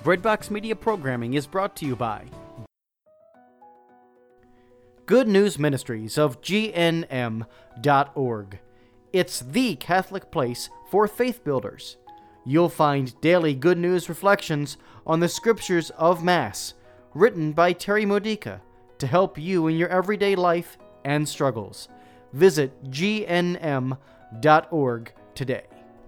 Breadbox Media programming is brought to you by Good News Ministries of GNM.org. It's the Catholic place for faith builders. You'll find daily good news reflections on the scriptures of Mass, written by Terry Modica to help you in your everyday life and struggles. Visit GNM.org today.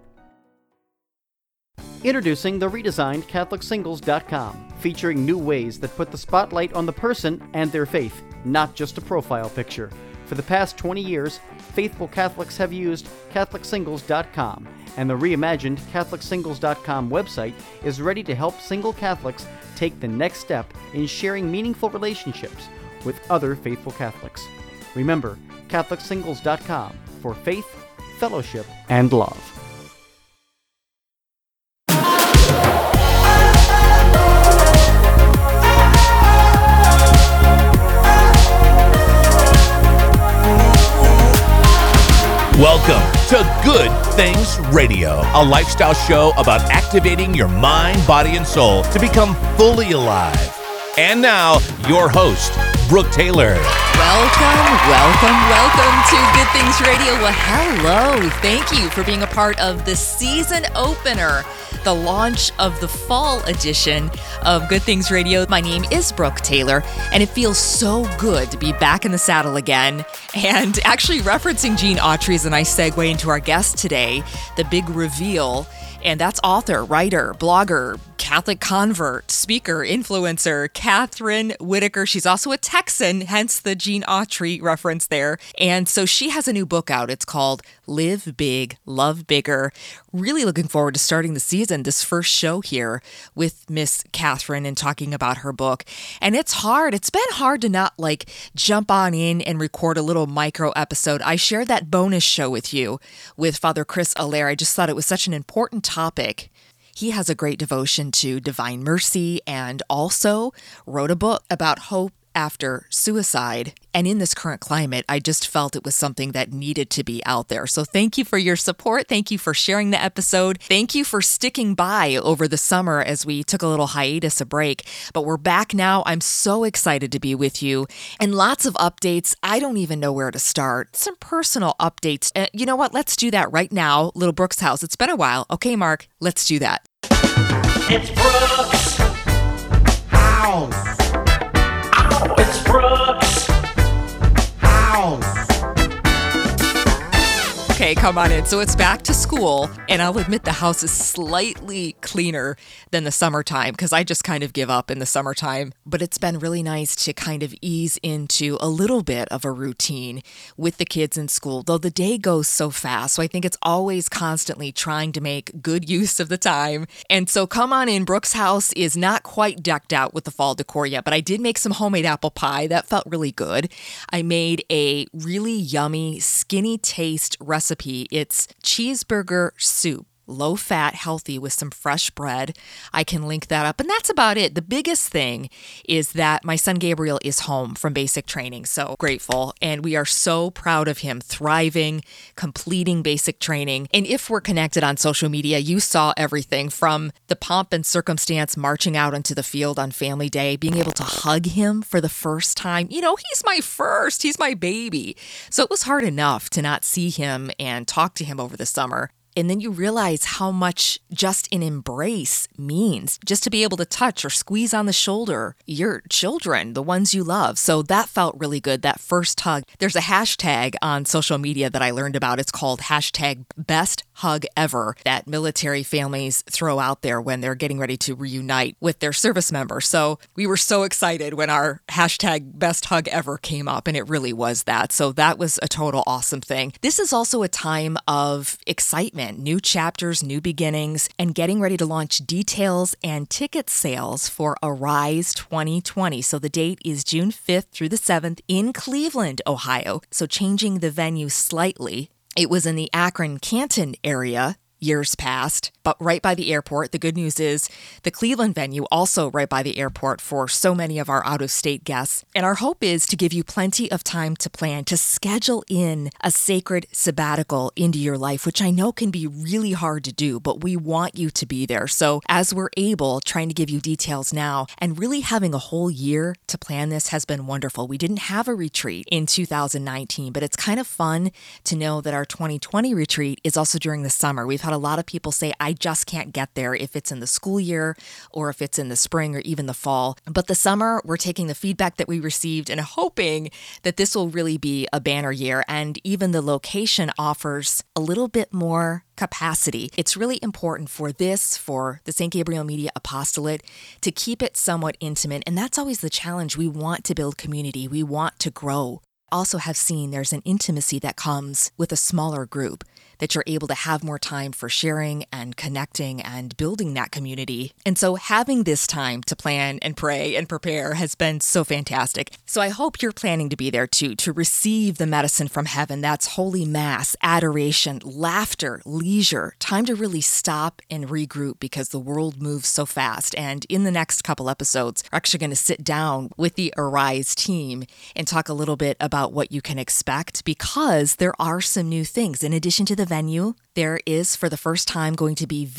Introducing the redesigned CatholicSingles.com, featuring new ways that put the spotlight on the person and their faith, not just a profile picture. For the past 20 years, faithful Catholics have used CatholicSingles.com, and the reimagined CatholicSingles.com website is ready to help single Catholics take the next step in sharing meaningful relationships with other faithful Catholics. Remember, CatholicSingles.com for faith, fellowship, and love. Welcome to Good Things Radio, a lifestyle show about activating your mind, body, and soul to become fully alive. And now, your host, Brooke Taylor. Welcome to Good Things Radio. Well, hello. Thank you for being a part of the season opener, the launch of the fall edition of Good Things Radio. My name is Brooke Taylor, and it feels so good to be back in the saddle again. And actually referencing Gene Autry as a nice segue into our guest today, the big reveal. And that's author, writer, blogger, Catholic convert, speaker, influencer, Catherine Whitaker. She's also a Texan, hence the Gene Autry reference there. And so she has a new book out. It's called Live Big, Love Bigger. Really looking forward to starting the season, this first show here with Miss Catherine and talking about her book. And it's hard. It's been hard to not jump on in and record a little micro episode. I shared that bonus show with you with Father Chris Allaire. I just thought it was such an important topic. He has a great devotion to divine mercy and also wrote a book about hope after suicide. And in this current climate, I just felt it was something that needed to be out there. So thank you for your support. Thank you for sharing the episode. Thank you for sticking by over the summer as we took a little hiatus, a break. But we're back now. I'm so excited to be with you. And lots of updates. I don't even know where to start. Some personal updates. You know what? Let's do that right now. Little Brooke's house. It's been a while. Okay, Mark, let's do that. It's Brooke's house. It's Brooke's house. Okay, come on in. So it's back to school, and I'll admit the house is slightly cleaner than the summertime because I just kind of give up in the summertime. But it's been really nice to kind of ease into a little bit of a routine with the kids in school, though the day goes so fast. So I think it's always constantly trying to make good use of the time. And so come on in. Brooke's house is not quite decked out with the fall decor yet, but I did make some homemade apple pie. That felt really good. I made a really yummy, skinny taste recipe. It's cheeseburger soup. Low fat, healthy with some fresh bread. I can link that up. And that's about it. The biggest thing is that my son Gabriel is home from basic training. So grateful. And we are so proud of him thriving, completing basic training. And if we're connected on social media, you saw everything from the pomp and circumstance marching out onto the field on Family Day, being able to hug him for the first time. You know, he's my first. He's my baby. So it was hard enough to not see him and talk to him over the summer. And then you realize how much just an embrace means, just to be able to touch or squeeze on the shoulder your children, the ones you love. So that felt really good, that first hug. There's a hashtag on social media that I learned about. It's called hashtag best hug ever that military families throw out there when they're getting ready to reunite with their service members. So we were so excited when our hashtag best hug ever came up, and it really was that. So that was a total awesome thing. This is also a time of excitement. New chapters, new beginnings, and getting ready to launch details and ticket sales for Arise 2020. So the date is June 5th through the 7th in Cleveland, Ohio. So changing the venue slightly. It was in the Akron-Canton area years past, but right by the airport. The good news is the Cleveland venue also right by the airport for so many of our out-of-state guests. And our hope is to give you plenty of time to plan, to schedule in a sacred sabbatical into your life, which I know can be really hard to do, but we want you to be there. So as we're able, trying to give you details now, and really having a whole year to plan this has been wonderful. We didn't have a retreat in 2019, but it's kind of fun to know that our 2020 retreat is also during the summer. We've had a lot of people say, I just can't get there if it's in the school year or if it's in the spring or even the fall. But the summer, we're taking the feedback that we received and hoping that this will really be a banner year. And even the location offers a little bit more capacity. It's really important for the St. Gabriel Media Apostolate, to keep it somewhat intimate. And that's always the challenge. We want to build community. We want to grow. Also have seen there's an intimacy that comes with a smaller group, that you're able to have more time for sharing and connecting and building that community. And so having this time to plan and pray and prepare has been so fantastic. So I hope you're planning to be there too, to receive the medicine from heaven. That's Holy Mass, adoration, laughter, leisure, time to really stop and regroup because the world moves so fast. And in the next couple episodes, we're actually going to sit down with the Arise team and talk a little bit about what you can expect, because there are some new things. In addition to the venue, there is for the first time going to be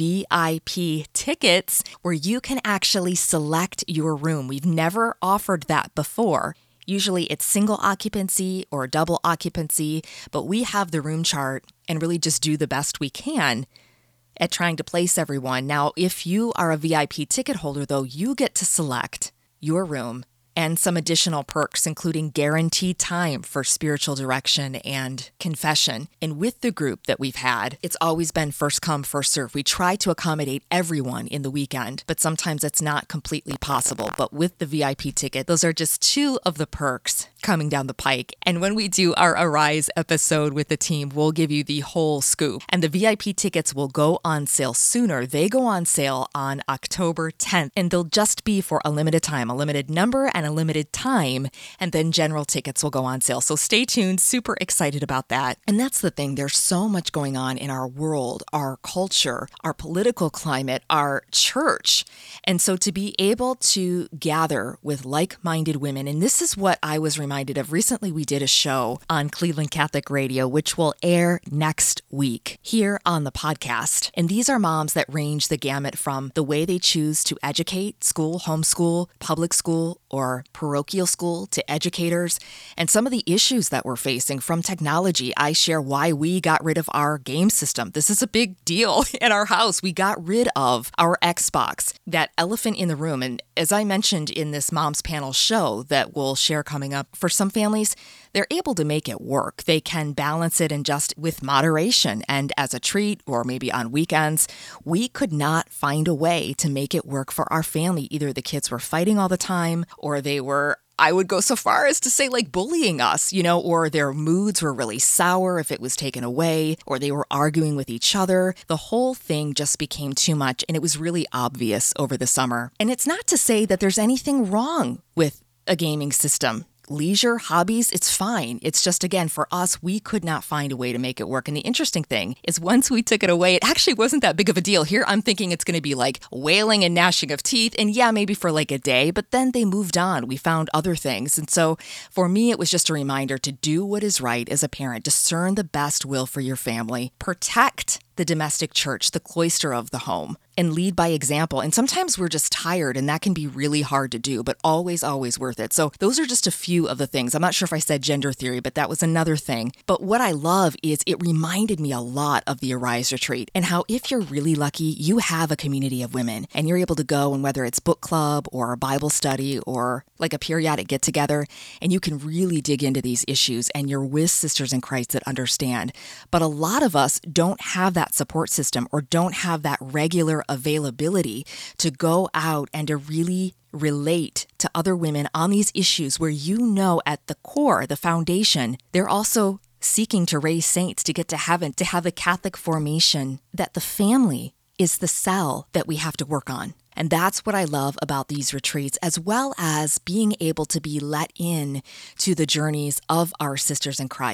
VIP tickets where you can actually select your room. We've never offered that before. Usually it's single occupancy or double occupancy, but we have the room chart and really just do the best we can at trying to place everyone. Now, if you are a VIP ticket holder, though, you get to select your room and some additional perks, including guaranteed time for spiritual direction and confession. And with the group that we've had, it's always been first come, first serve. We try to accommodate everyone in the weekend, but sometimes it's not completely possible. But with the VIP ticket, those are just two of the perks coming down the pike. And when we do our Arise episode with the team, we'll give you the whole scoop. And the VIP tickets will go on sale sooner. They go on sale on October 10th, and they'll just be for a limited time, a limited number and a limited time, and then general tickets will go on sale. So stay tuned, super excited about that. And that's the thing, there's so much going on in our world, our culture, our political climate, our church. And so to be able to gather with like-minded women, and this is what I was reminded of. Recently we did a show on Cleveland Catholic Radio, which will air next week here on the podcast. And these are moms that range the gamut from the way they choose to educate, school, homeschool, public school, or parochial school, to educators, and some of the issues that we're facing from technology. I share why we got rid of our game system. This is a big deal in our house. We got rid of our Xbox, that elephant in the room. And as I mentioned in this Moms Panel show that we'll share coming up, for some families, they're able to make it work. They can balance it and just with moderation and as a treat, or maybe on weekends. We could not find a way to make it work for our family. Either the kids were fighting all the time, or they were, I would go so far as to say, like, bullying us, or their moods were really sour if it was taken away, or they were arguing with each other. The whole thing just became too much, and it was really obvious over the summer. And it's not to say that there's anything wrong with a gaming system. Leisure, hobbies, it's fine. It's just, again, for us, we could not find a way to make it work. And the interesting thing is once we took it away, it actually wasn't that big of a deal. Here, I'm thinking it's going to be like wailing and gnashing of teeth. And yeah, maybe for like a day, but then they moved on. We found other things. And so for me, it was just a reminder to do what is right as a parent. Discern the best will for your family. Protect the domestic church, the cloister of the home, and lead by example. And sometimes we're just tired, and that can be really hard to do, but always, always worth it. So those are just a few of the things. I'm not sure if I said gender theory, but that was another thing. But what I love is it reminded me a lot of the Arise Retreat, and how if you're really lucky, you have a community of women, and you're able to go, and whether it's book club or a Bible study or like a periodic get together, and you can really dig into these issues, and you're with sisters in Christ that understand. But a lot of us don't have that support system, or don't have that regular availability to go out and to really relate to other women on these issues where at the core, the foundation, they're also seeking to raise saints to get to heaven, to have a Catholic formation, that the family is the cell that we have to work on. And that's what I love about these retreats, as well as being able to be let in to the journeys of our sisters in Christ.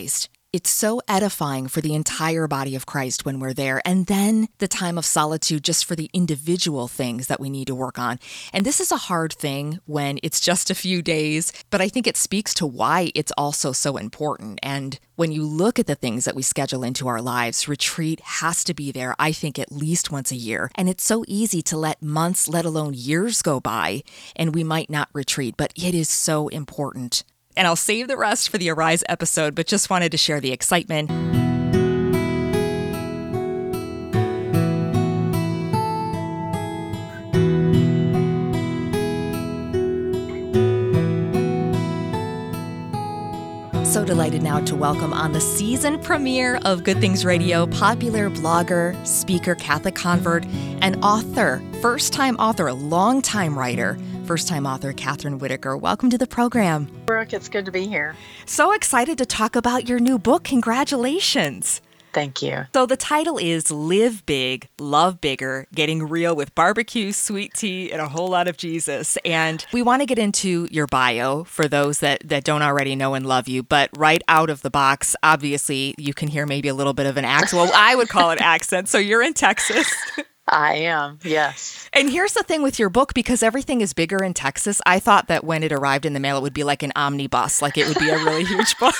It's so edifying for the entire body of Christ when we're there. And then the time of solitude just for the individual things that we need to work on. And this is a hard thing when it's just a few days, but I think it speaks to why it's also so important. And when you look at the things that we schedule into our lives, retreat has to be there, I think, at least once a year. And it's so easy to let months, let alone years go by, and we might not retreat, but it is so important. And I'll save the rest for the Arise episode, but just wanted to share the excitement. So delighted now to welcome on the season premiere of Good Things Radio, popular blogger, speaker, Catholic convert, and author, first-time author, long-time writer, first-time author Catherine Whitaker. Welcome to the program. Brooke, it's good to be here. So excited to talk about your new book. Congratulations. Thank you. So the title is Live Big, Love Bigger, Getting Real with Barbecue, Sweet Tea, and a Whole Lot of Jesus. And we want to get into your bio for those that don't already know and love you. But right out of the box, obviously, you can hear maybe a little bit of an accent. Well, I would call it accent. So you're in Texas. I am, yes. And here's the thing with your book, because everything is bigger in Texas, I thought that when it arrived in the mail, it would be like an omnibus, like it would be a really huge book.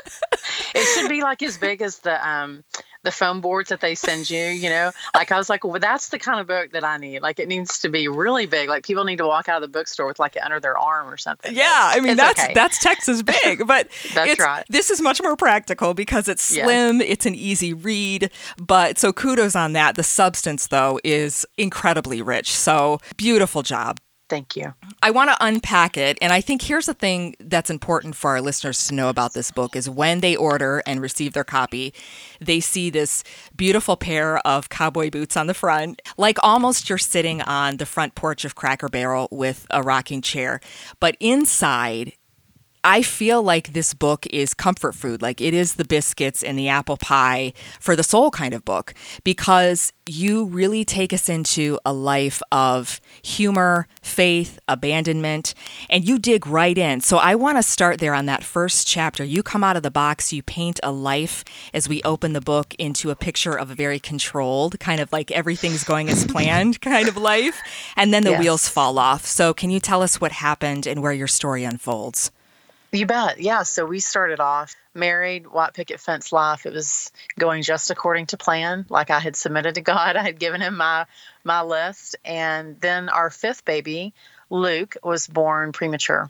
It should be like as big as the foam boards that they send you, you know? Like I was like, well, that's the kind of book that I need. Like it needs to be really big. Like people need to walk out of the bookstore with like it under their arm or something. Yeah, I mean, that's Texas big, but that's right. This is much more practical because it's slim, it's an easy read, but so kudos on that. The substance, though, is incredibly rich. So beautiful job. Thank you. I want to unpack it. And I think here's the thing that's important for our listeners to know about this book is when they order and receive their copy, they see this beautiful pair of cowboy boots on the front, like almost you're sitting on the front porch of Cracker Barrel with a rocking chair. But inside, I feel like this book is comfort food, like it is the biscuits and the apple pie for the soul kind of book, because you really take us into a life of humor, faith, abandonment, and you dig right in. So I want to start there on that first chapter. You come out of the box, you paint a life as we open the book into a picture of a very controlled, kind of like everything's going as planned kind of life, and then the wheels fall off. So can you tell us what happened and where your story unfolds? You bet. Yeah. So we started off married, white picket fence life. It was going just according to plan. Like I had submitted to God. I had given him my list. And then our fifth baby, Luke, was born premature.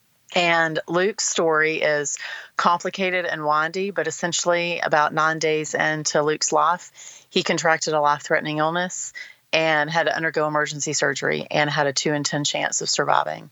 And Luke's story is complicated and windy, but essentially about 9 days into Luke's life, he contracted a life-threatening illness and had to undergo emergency surgery and had a 2 in 10 chance of surviving.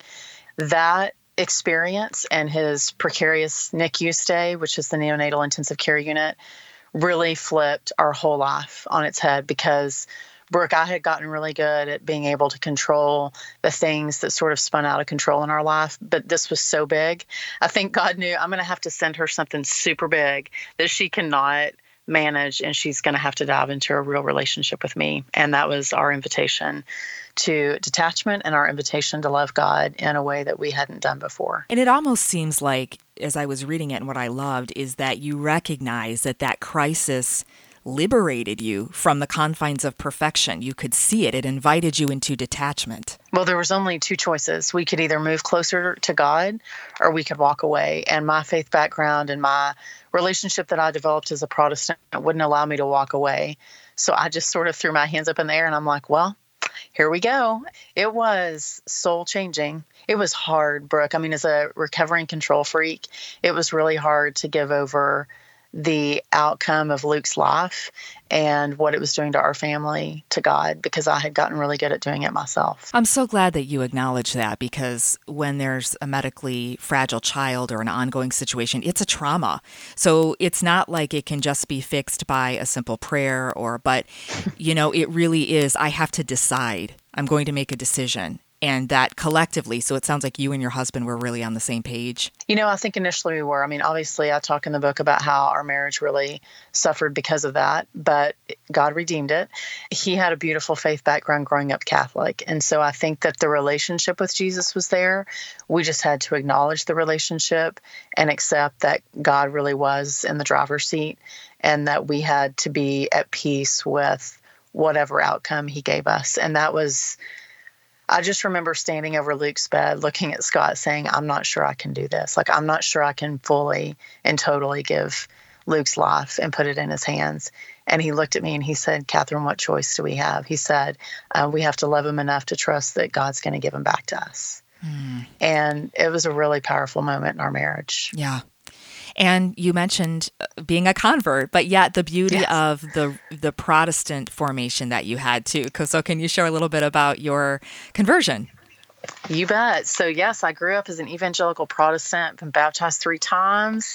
That experience and his precarious NICU stay, which is the neonatal intensive care unit, really flipped our whole life on its head because, Brooke, I had gotten really good at being able to control the things that sort of spun out of control in our life. But this was so big. I think God knew I'm going to have to send her something super big that she cannot manage, and she's going to have to dive into a real relationship with me. And that was our invitation to detachment and our invitation to love God in a way that we hadn't done before. And it almost seems like, as I was reading it, and what I loved is that you recognize that crisis liberated you from the confines of perfection. You could see it. It invited you into detachment. Well, there was only 2 choices. We could either move closer to God or we could walk away. And my faith background and my relationship that I developed as a Protestant wouldn't allow me to walk away. So I just sort of threw my hands up in the air and I'm like, well, here we go. It was soul changing. It was hard, Brooke. I mean, as a recovering control freak, it was really hard to give over the outcome of Luke's life and what it was doing to our family to God, because I had gotten really good at doing it myself. I'm so glad that you acknowledge that, because when there's a medically fragile child or an ongoing situation, it's a trauma. So it's not like it can just be fixed by a simple prayer but, it really is, I have to decide. I'm going to make a decision. and that collectively, so it sounds like you and your husband were really on the same page. I think initially we were. I mean, obviously, I talk in the book about how our marriage really suffered because of that, but God redeemed it. He had a beautiful faith background growing up Catholic. And so I think that the relationship with Jesus was there. We just had to acknowledge the relationship and accept that God really was in the driver's seat and that we had to be at peace with whatever outcome he gave us. And that was, I just remember standing over Luke's bed, looking at Scott saying, I'm not sure I can do this. Like, I'm not sure I can fully and totally give Luke's life and put it in his hands. And he looked at me and he said, Catherine, what choice do we have? He said, we have to love him enough to trust that God's going to give him back to us. And it was a really powerful moment in our marriage. Yeah. And you mentioned being a convert, but yet the beauty of the Protestant formation that you had too. So can you share a little bit about your conversion? You bet. So yes, I grew up as an evangelical Protestant, been baptized 3 times.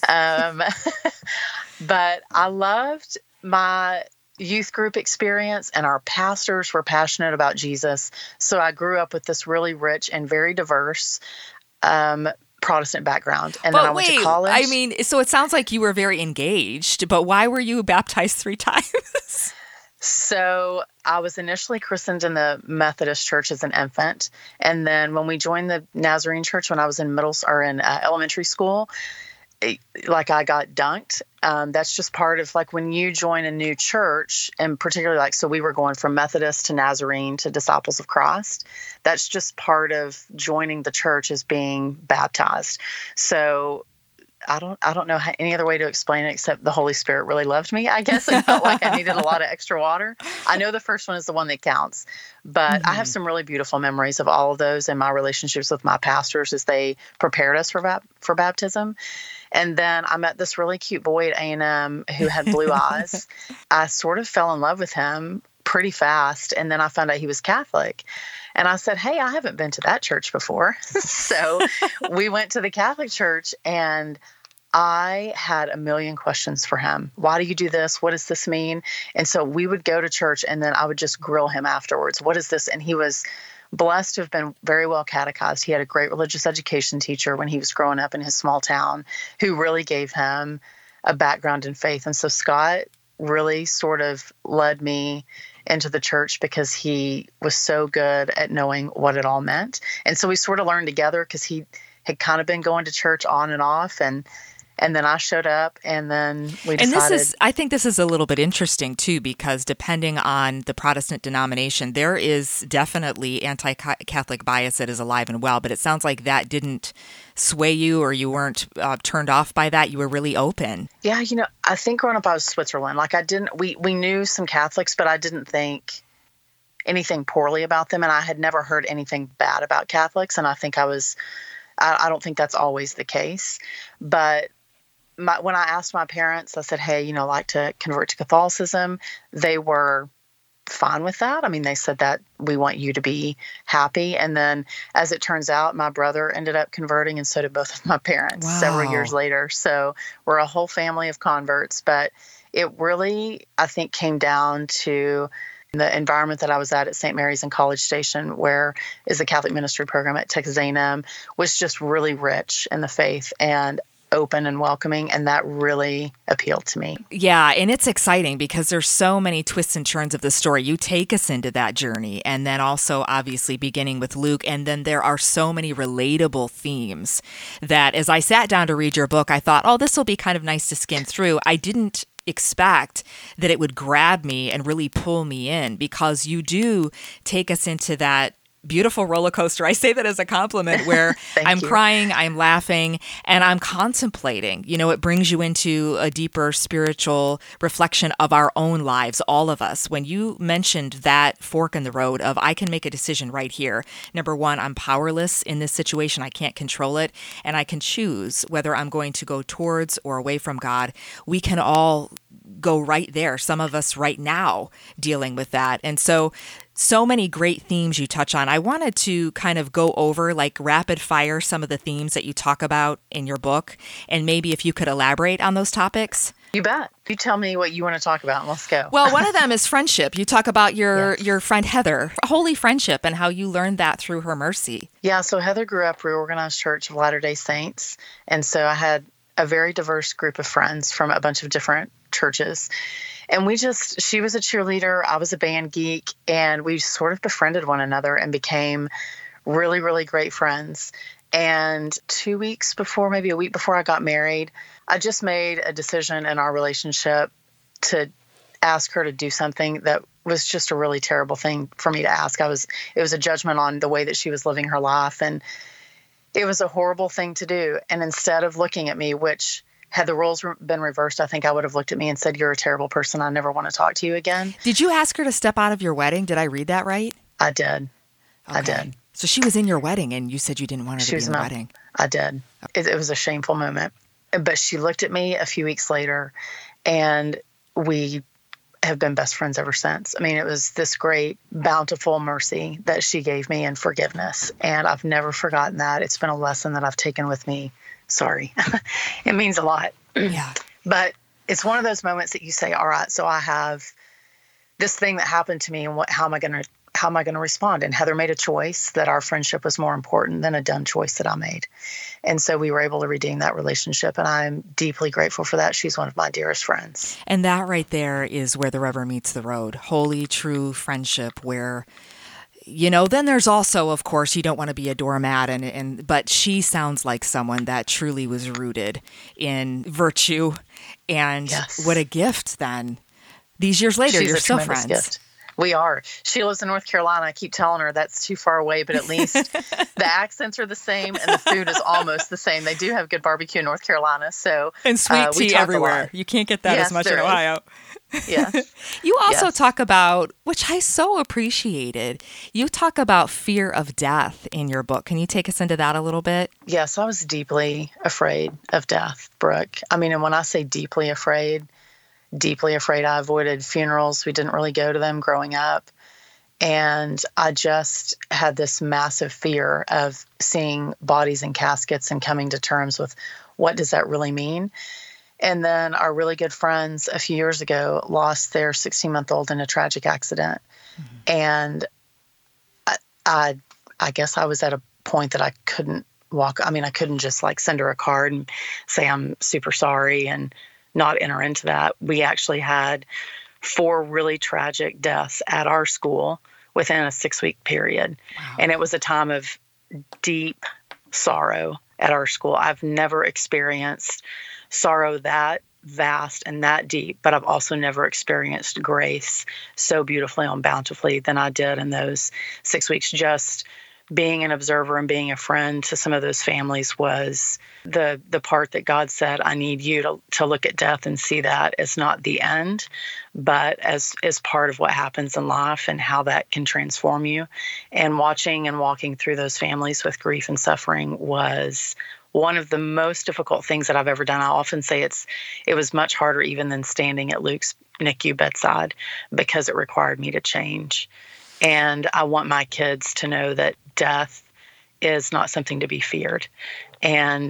But I loved my youth group experience, and our pastors were passionate about Jesus. So I grew up with this really rich and very diverse Protestant background. And then I went to college. I mean, so it sounds like you were very engaged, but why were you baptized 3 times? So I was initially christened in the Methodist church as an infant. And then when we joined the Nazarene church, when I was in elementary school, like I got dunked. That's just part of like when you join a new church, and particularly like, so we were going from Methodist to Nazarene to Disciples of Christ. That's just part of joining the church, is being baptized. So I don't know any other way to explain it except the Holy Spirit really loved me. I guess it felt like I needed a lot of extra water. I know the first one is the one that counts, but I have some really beautiful memories of all of those and my relationships with my pastors as they prepared us for baptism. And then I met this really cute boy at A&M who had blue eyes. I sort of fell in love with him pretty fast. And then I found out he was Catholic. And I said, hey, I haven't been to that church before. So we went to the Catholic church, and I had a million questions for him. Why do you do this? What does this mean? And so we would go to church, and then I would just grill him afterwards. What is this? And he was blessed to have been very well catechized. He had a great religious education teacher when he was growing up in his small town who really gave him a background in faith. And so Scott really sort of led me into the church because he was so good at knowing what it all meant. And so we sort of learned together because he had kind of been going to church on and off, and then I showed up, and then we decided. And I think this is a little bit interesting too, because depending on the Protestant denomination, there is definitely anti-Catholic bias that is alive and well, but it sounds like that didn't sway you, or you weren't turned off by that. You were really open. Yeah, I think growing up I was Switzerland. Like we knew some Catholics, but I didn't think anything poorly about them, and I had never heard anything bad about Catholics, and I think I don't think that's always the case. But when I asked my parents, I said, hey, I'd like to convert to Catholicism, they were fine with that. I mean, they said that we want you to be happy. And then as it turns out, my brother ended up converting, and so did both of my parents several years later. So we're a whole family of converts. But it really, I think, came down to the environment that I was at St. Mary's in College Station, where is the Catholic ministry program at Texas A&M, was just really rich in the faith and open and welcoming, and that really appealed to me. Yeah, and it's exciting because there's so many twists and turns of the story. You take us into that journey, and then also obviously beginning with Luke, and then there are so many relatable themes that as I sat down to read your book, I thought, oh, this will be kind of nice to skim through. I didn't expect that it would grab me and really pull me in, because you do take us into that beautiful roller coaster. I say that as a compliment, where I'm crying, I'm laughing, and I'm contemplating. It brings you into a deeper spiritual reflection of our own lives, all of us. When you mentioned that fork in the road of, I can make a decision right here. Number one, I'm powerless in this situation. I can't control it. And I can choose whether I'm going to go towards or away from God. We can all go right there. Some of us right now dealing with that. And so many great themes you touch on. I wanted to kind of go over, like, rapid fire some of the themes that you talk about in your book, and maybe if you could elaborate on those topics. You bet. You tell me what you want to talk about and let's go. Well, one of them is friendship. You talk about Yes. your friend Heather, holy friendship, and how you learned that through her mercy. Yeah, so Heather grew up Reorganized Church of Latter-day Saints. And so I had a very diverse group of friends from a bunch of different churches. And she was a cheerleader, I was a band geek, and we sort of befriended one another and became really, really great friends. And 2 weeks before, maybe a week before I got married, I just made a decision in our relationship to ask her to do something that was just a really terrible thing for me to ask. It was a judgment on the way that she was living her life. And it was a horrible thing to do. And instead of looking at me, which had the roles been reversed, I think I would have looked at me and said, "You're a terrible person. I never want to talk to you again." Did you ask her to step out of your wedding? Did I read that right? I did. I Okay. did. So she was in your wedding, and you said you didn't want her to be in the wedding. I did. It was a shameful moment. But she looked at me a few weeks later, and we have been best friends ever since. I mean, it was this great, bountiful mercy that she gave me and forgiveness. And I've never forgotten that. It's been a lesson that I've taken with me. Sorry. It means a lot. Yeah. But it's one of those moments that you say, all right, so I have this thing that happened to me, and how am I going to respond? And Heather made a choice that our friendship was more important than a dumb choice that I made. And so we were able to redeem that relationship, and I'm deeply grateful for that. She's one of my dearest friends. And that right there is where the rubber meets the road. Holy, true friendship where, then there's also, of course, you don't want to be a doormat, but she sounds like someone that truly was rooted in virtue. And Yes. What a gift then. These years later, She's you're a still tremendous friends. gift. We are. She lives in North Carolina. I keep telling her that's too far away, but at least the accents are the same and the food is almost the same. They do have good barbecue in North Carolina. So And sweet we tea talk a everywhere. lot. You can't get that Yes, as much in there is. Ohio. Yes. You also Yes. talk about, which I so appreciated, you talk about fear of death in your book. Can you take us into that a little bit? Yes, I was deeply afraid of death, Brooke. I mean, and when I say deeply afraid, I avoided funerals. We didn't really go to them growing up. And I just had this massive fear of seeing bodies in caskets and coming to terms with what does that really mean. And then our really good friends a few years ago lost their 16-month-old in a tragic accident. And I guess I was at a point that I couldn't walk. I mean, I couldn't just send her a card and say I'm super sorry and not enter into that. We actually had 4 really tragic deaths at our school within a 6-week period. Wow. And it was a time of deep sorrow at our school. I've never experienced sorrow that vast and that deep, but I've also never experienced grace so beautifully and bountifully than I did in those 6 weeks. Just being an observer and being a friend to some of those families was the part that God said, I need you to look at death and see that as not the end, but as part of what happens in life and how that can transform you. And watching and walking through those families with grief and suffering was one of the most difficult things that I've ever done. I often say it was much harder even than standing at Luke's NICU bedside because it required me to change. And I want my kids to know that death is not something to be feared. And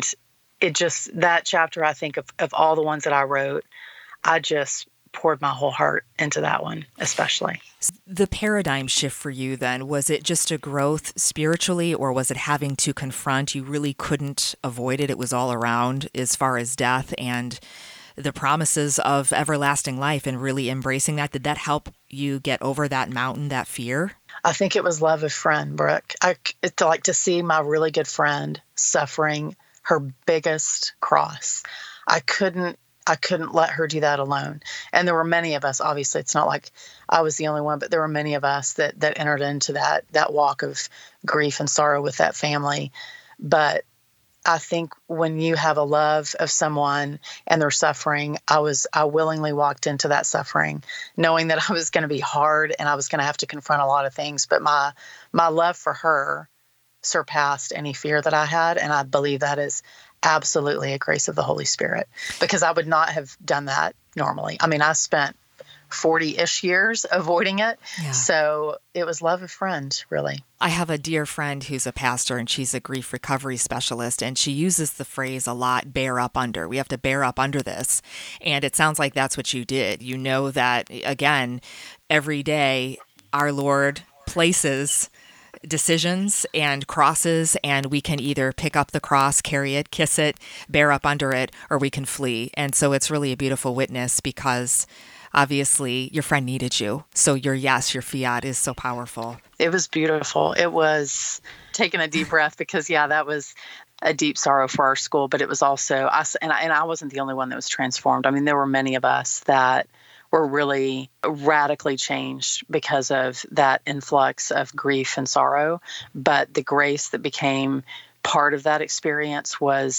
that chapter, I think of all the ones that I wrote, I just poured my whole heart into that one, especially. The paradigm shift for you then, was it just a growth spiritually, or was it having to confront, you really couldn't avoid it, it was all around as far as death and the promises of everlasting life and really embracing that? Did that help you get over that mountain, that fear? I think it was love of friend, Brooke. To see my really good friend suffering her biggest cross. I couldn't let her do that alone. And there were many of us, obviously it's not like I was the only one, but there were many of us that entered into that walk of grief and sorrow with that family. But I think when you have a love of someone and they're suffering, I willingly walked into that suffering, knowing that I was going to be hard and I was going to have to confront a lot of things. But my love for her surpassed any fear that I had. And I believe that is absolutely a grace of the Holy Spirit, because I would not have done that normally. I mean, I spent 40-ish years avoiding it. Yeah. So it was love of friend, really. I have a dear friend who's a pastor, and she's a grief recovery specialist, and she uses the phrase a lot, bear up under. We have to bear up under this. And it sounds like that's what you did. You know that, again, every day our Lord places decisions and crosses, and we can either pick up the cross, carry it, kiss it, bear up under it, or we can flee. And so it's really a beautiful witness, because obviously your friend needed you. So your fiat is so powerful. It was beautiful. It was taking a deep breath, because that was a deep sorrow for our school, but it was also us. And I wasn't the only one that was transformed. I mean, there were many of us that were really radically changed because of that influx of grief and sorrow. But the grace that became part of that experience was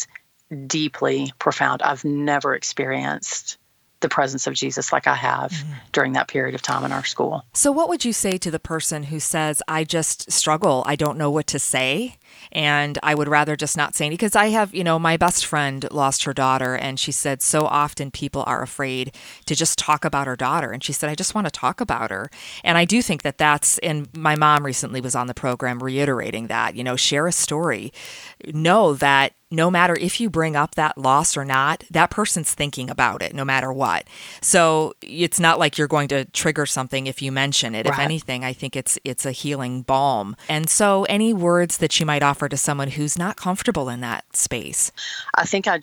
deeply profound. I've never experienced the presence of Jesus like I have during that period of time in our school. So what would you say to the person who says, I just struggle, I don't know what to say, and I would rather just not say anything? Because I have, my best friend lost her daughter, and she said so often people are afraid to just talk about her daughter. And she said, I just want to talk about her. And I do think that and my mom recently was on the program reiterating that, share a story. Know that no matter if you bring up that loss or not, that person's thinking about it no matter what. So it's not like you're going to trigger something if you mention it. Right. If anything, I think it's a healing balm. And so any words that you might offer to someone who's not comfortable in that space? I think I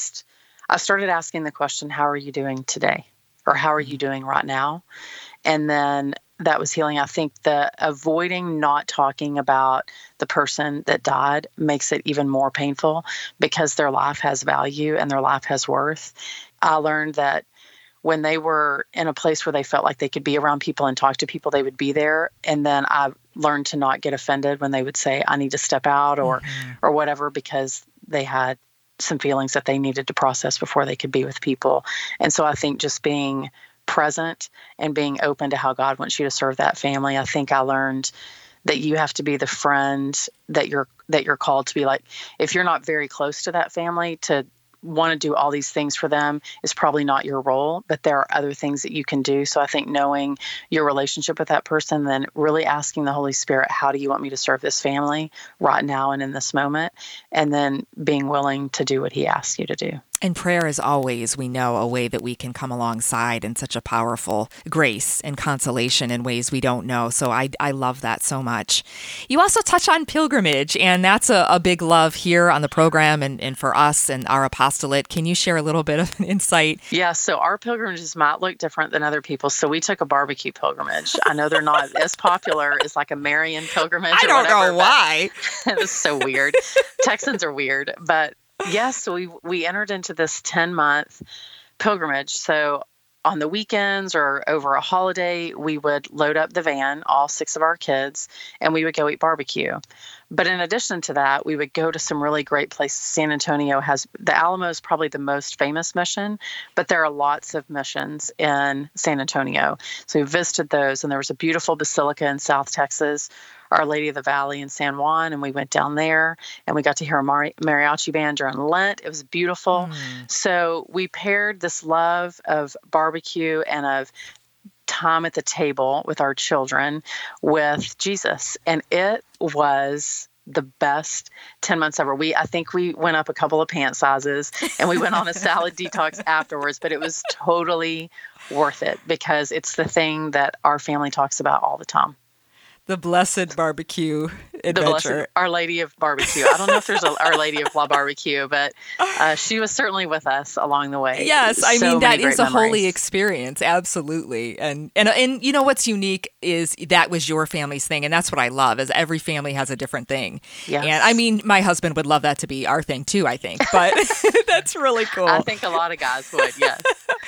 started asking the question, how are you doing today? Or how are you doing right now? And then that was healing. I think the avoiding not talking about the person that died makes it even more painful, because their life has value and their life has worth. I learned that when they were in a place where they felt like they could be around people and talk to people, they would be there. And then I learned to not get offended when they would say, I need to step out or whatever, because they had some feelings that they needed to process before they could be with people. And so I think just being present and being open to how God wants you to serve that family. I think I learned that you have to be the friend that you're called to be. Like, if you're not very close to that family, to want to do all these things for them is probably not your role, but there are other things that you can do. So I think knowing your relationship with that person, then really asking the Holy Spirit, how do you want me to serve this family right now and in this moment? And then being willing to do what He asks you to do. And prayer is always, we know, a way that we can come alongside in such a powerful grace and consolation in ways we don't know. So I love that so much. You also touch on pilgrimage, and that's a big love here on the program and for us and our apostolate. Can you share a little bit of an insight? Yeah, so our pilgrimages might look different than other people's. So we took a barbecue pilgrimage. I know they're not as popular as like a Marian pilgrimage. I don't know why. It was so weird. Texans are weird, but yes, so we entered into this 10-month pilgrimage. So on the weekends or over a holiday, we would load up the van, all 6 of our kids, and we would go eat barbecue. But in addition to that, we would go to some really great places. San Antonio has, the Alamo is probably the most famous mission, but there are lots of missions in San Antonio. So we visited those, and there was a beautiful basilica in South Texas, Our Lady of the Valley in San Juan, and we went down there and we got to hear a mariachi band during Lent. It was beautiful. So we paired this love of barbecue and of time at the table with our children with Jesus. And it was the best 10 months ever. I think we went up a couple of pant sizes and we went on a salad detox afterwards, but it was totally worth it, because it's the thing that our family talks about all the time. The blessed barbecue adventure. The blessed Our Lady of Barbecue. I don't know if there's a Our Lady of La Barbecue, but she was certainly with us along the way. Yes, I mean, that is a memories. holy experience, absolutely. And you know what's unique is that was your family's thing, and that's what I love, is every family has a different thing. Yes. And I mean, my husband would love that to be our thing too, I think, but that's really cool. I think a lot of guys would, yes.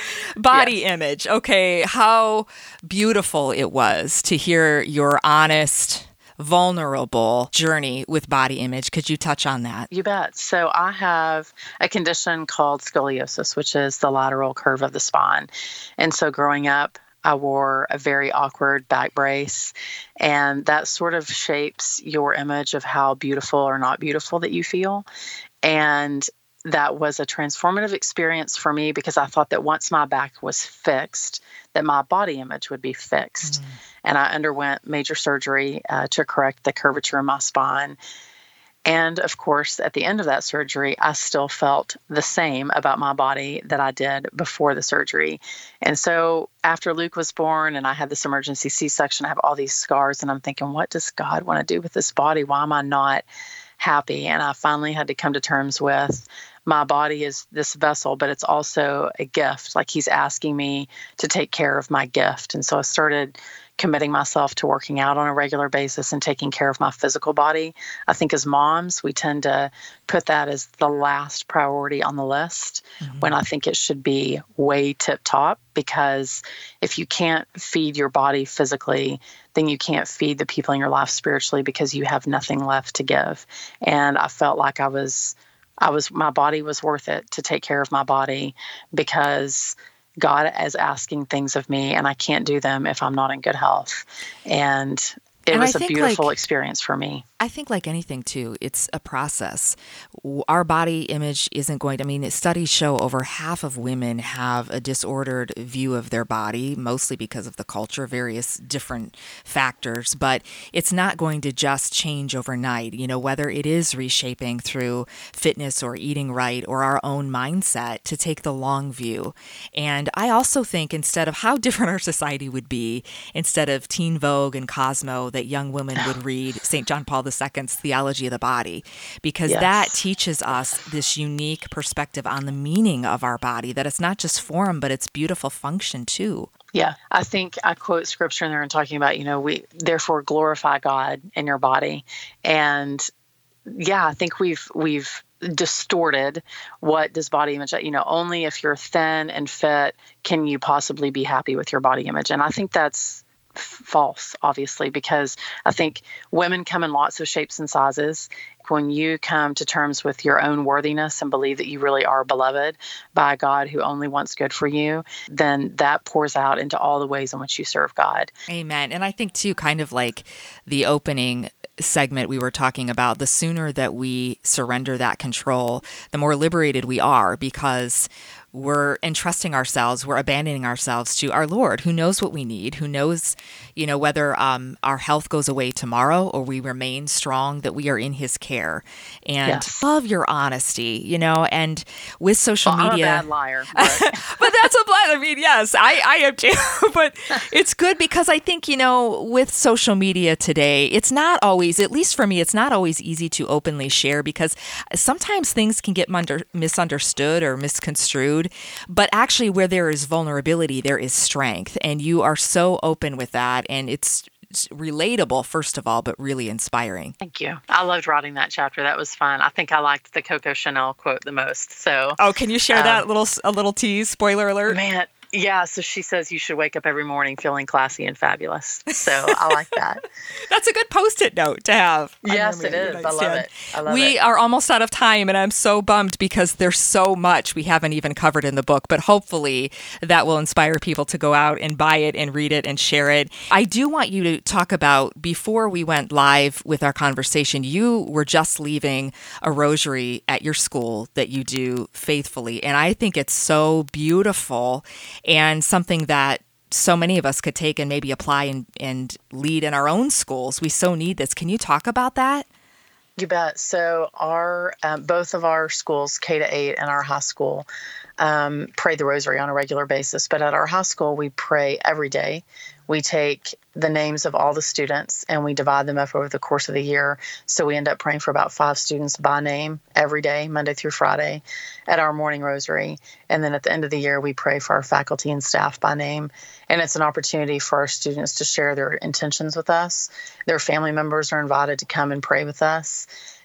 Body image. Okay, how beautiful it was to hear your honest, vulnerable journey with body image. Could you touch on that? You bet. So I have a condition called scoliosis, which is the lateral curve of the spine. And so growing up, I wore a very awkward back brace, and that sort of shapes your image of how beautiful or not beautiful that you feel. And that was a transformative experience for me because I thought that once my back was fixed, that my body image would be fixed. And I underwent major surgery to correct the curvature of my spine. And of course, at the end of that surgery, I still felt the same about my body that I did before the surgery. And so after Luke was born and I had this emergency C-section, I have all these scars and I'm thinking, what does God want to do with this body? Why am I not happy? And I finally had to come to terms with my body is this vessel, but it's also a gift. Like he's asking me to take care of my gift. And so I started committing myself to working out on a regular basis and taking care of my physical body. I think as moms, we tend to put that as the last priority on the list when I think it should be way tip top, because if you can't feed your body physically, then you can't feed the people in your life spiritually because you have nothing left to give. And I felt like my body was worth it to take care of my body because God is asking things of me and I can't do them if I'm not in good health. And it was a beautiful experience for me. I think like anything too, it's a process. Our body image isn't going to, studies show over half of women have a disordered view of their body, mostly because of the culture, various different factors, but it's not going to just change overnight, whether it is reshaping through fitness or eating right or our own mindset to take the long view. And I also think instead of how different our society would be, instead of Teen Vogue and Cosmo, that young women would read St. John Paul II's Theology of the Body, because that teaches us this unique perspective on the meaning of our body, that it's not just form, but it's beautiful function too. Yeah, I think I quote scripture in there and talking about, we therefore glorify God in your body. And I think we've distorted what does body image, only if you're thin and fit can you possibly be happy with your body image. And I think that's false, obviously, because I think women come in lots of shapes and sizes. When you come to terms with your own worthiness and believe that you really are beloved by a God who only wants good for you, then that pours out into all the ways in which you serve God. Amen. And I think too, kind of like the opening segment we were talking about, the sooner that we surrender that control, the more liberated we are, because we're entrusting ourselves, we're abandoning ourselves to our Lord, who knows what we need, who knows, whether our health goes away tomorrow or we remain strong, that we are in his care. And love your honesty, and with social media. I'm a bad liar. But that's a blend. Yes, I am too. But it's good because I think, with social media today, it's not always, at least for me, it's not always easy to openly share because sometimes things can get misunderstood or misconstrued. But actually, where there is vulnerability, there is strength. And you are so open with that. And it's relatable, first of all, but really inspiring. Thank you. I loved writing that chapter. That was fun. I think I liked the Coco Chanel quote the most. So, can you share that a little tease? Spoiler alert. Man. Yeah, so she says you should wake up every morning feeling classy and fabulous. So I like that. That's a good Post-it note to have. Yes, it is. I love it. We are almost out of time, and I'm so bummed because there's so much we haven't even covered in the book, but hopefully that will inspire people to go out and buy it and read it and share it. I do want you to talk about, before we went live with our conversation, you were just leaving a rosary at your school that you do faithfully, and I think it's so beautiful and something that so many of us could take and maybe apply and lead in our own schools. We so need this. Can you talk about that? You bet. So our both of our schools, K-8 and our high school, pray the rosary on a regular basis. But at our high school, we pray every day. We take the names of all the students and we divide them up over the course of the year. So we end up praying for about 5 students by name every day, Monday through Friday, at our morning rosary. And then at the end of the year, we pray for our faculty and staff by name. And it's an opportunity for our students to share their intentions with us. Their family members are invited to come and pray with us.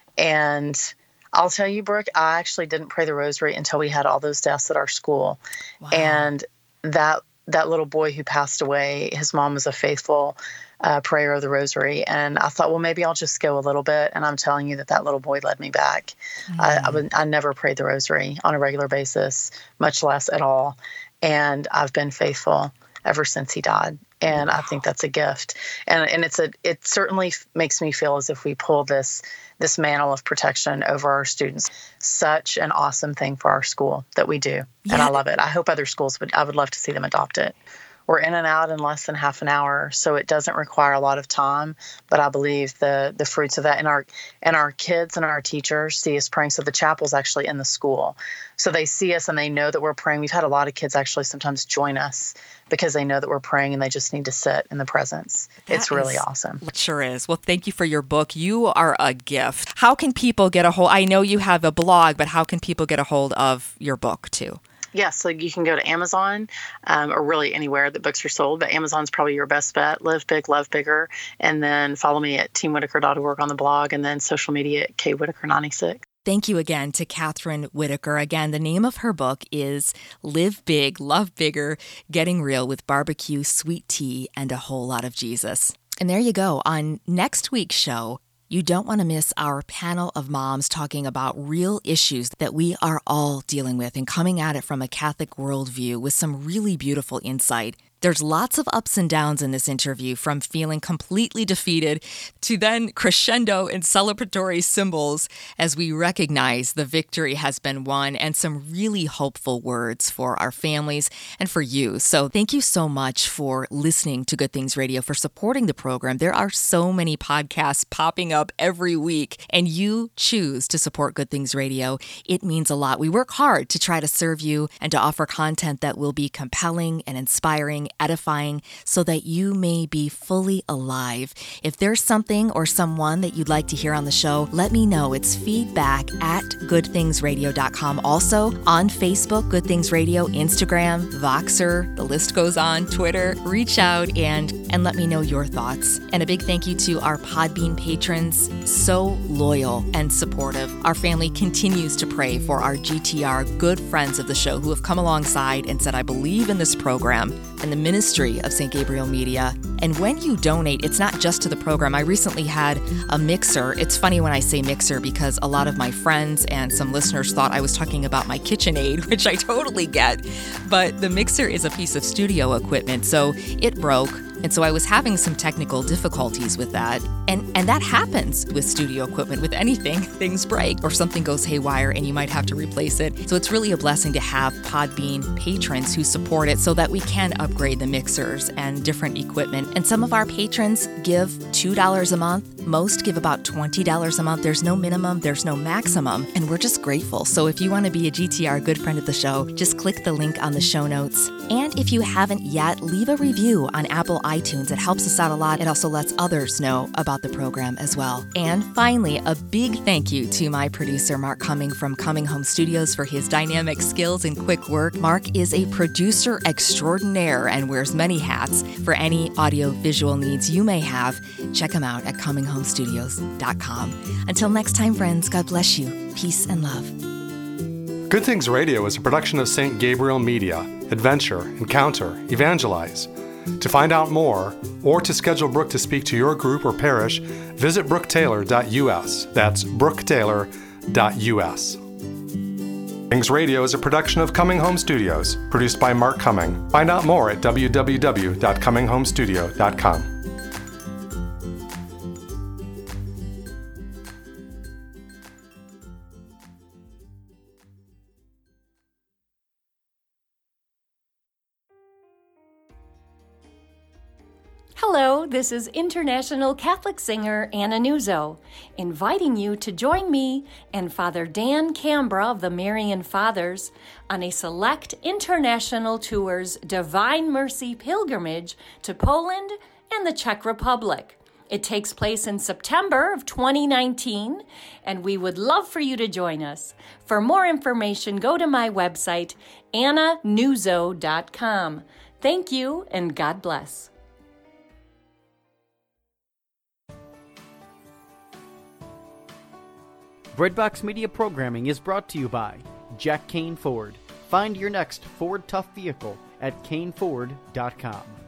And I'll tell you, Brooke, I actually didn't pray the rosary until we had all those deaths at our school. Wow. And that little boy who passed away, his mom was a faithful prayer of the rosary. And I thought, well, maybe I'll just go a little bit. And I'm telling you that little boy led me back. I never prayed the rosary on a regular basis, much less at all. And I've been faithful ever since he died. And I think that's a gift. And it certainly makes me feel as if we pull this mantle of protection over our students. Such an awesome thing for our school that we do. Yeah. And I love it. I hope other schools I would love to see them adopt it. We're in and out in less than half an hour, so it doesn't require a lot of time. But I believe the fruits of that, and our kids and our teachers see us praying. So the chapel's actually in the school, so they see us and they know that we're praying. We've had a lot of kids actually sometimes join us because they know that we're praying and they just need to sit in the presence. It's really awesome. It sure is. Well, thank you for your book. You are a gift. How can people get a hold? I know you have a blog, but how can people get a hold of your book too? Yeah, so you can go to Amazon or really anywhere that books are sold, but Amazon's probably your best bet. Live Big, Love Bigger. And then follow me at teamwhitaker.org on the blog, and then social media at kwhitaker96. Thank you again to Catherine Whitaker. Again, the name of her book is Live Big, Love Bigger, Getting Real with Barbecue, Sweet Tea, and a Whole Lot of Jesus. And there you go. On next week's show, you don't want to miss our panel of moms talking about real issues that we are all dealing with and coming at it from a Catholic worldview with some really beautiful insight. There's lots of ups and downs in this interview, from feeling completely defeated to then crescendo in celebratory symbols as we recognize the victory has been won, and some really hopeful words for our families and for you. So thank you so much for listening to Good Things Radio, for supporting the program. There are so many podcasts popping up every week, and you choose to support Good Things Radio. It means a lot. We work hard to try to serve you and to offer content that will be compelling and inspiring, edifying, so that you may be fully alive. If there's something or someone that you'd like to hear on the show, let me know. It's feedback@goodthingsradio.com. Also on Facebook, Good Things Radio, Instagram, Voxer, the list goes on, Twitter. Reach out and let me know your thoughts. And a big thank you to our Podbean patrons, so loyal and supportive. Our family continues to pray for our GTR good friends of the show who have come alongside and said, I believe in this program and the ministry of St. Gabriel Media. And when you donate, it's not just to the program. I recently had a mixer. It's funny when I say mixer because a lot of my friends and some listeners thought I was talking about my KitchenAid, which I totally get. But the mixer is a piece of studio equipment, so it broke. And so I was having some technical difficulties with that. And that happens with studio equipment. With anything, things break or something goes haywire and you might have to replace it. So it's really a blessing to have Podbean patrons who support it so that we can upgrade the mixers and different equipment. And some of our patrons give $2 a month. Most give about $20 a month. There's no minimum, there's no maximum, and we're just grateful. So if you want to be a GTR good friend of the show, just click the link on the show notes. And if you haven't yet, leave a review on Apple iTunes. It helps us out a lot. It also lets others know about the program as well. And finally, a big thank you to my producer, Mark Cumming from Coming Home Studios, for his dynamic skills and quick work. Mark is a producer extraordinaire and wears many hats. For any audio-visual needs you may have, check him out at ComingHomeStudios.com. Until next time, friends, God bless you. Peace and love. Good Things Radio is a production of St. Gabriel Media. Adventure, encounter, evangelize. To find out more, or to schedule Brooke to speak to your group or parish, visit brooktaylor.us. That's brooktaylor.us. Things Radio is a production of Coming Home Studios, produced by Mark Cumming. Find out more at www.cominghomestudio.com. Hello, this is international Catholic singer Anna Nuzzo, inviting you to join me and Father Dan Cambra of the Marian Fathers on a select international tour's Divine Mercy pilgrimage to Poland and the Czech Republic. It takes place in September of 2019, and we would love for you to join us. For more information, go to my website, annanuzzo.com. Thank you, and God bless. Breadbox Media programming is brought to you by Jack Kane Ford. Find your next Ford Tough vehicle at caneford.com.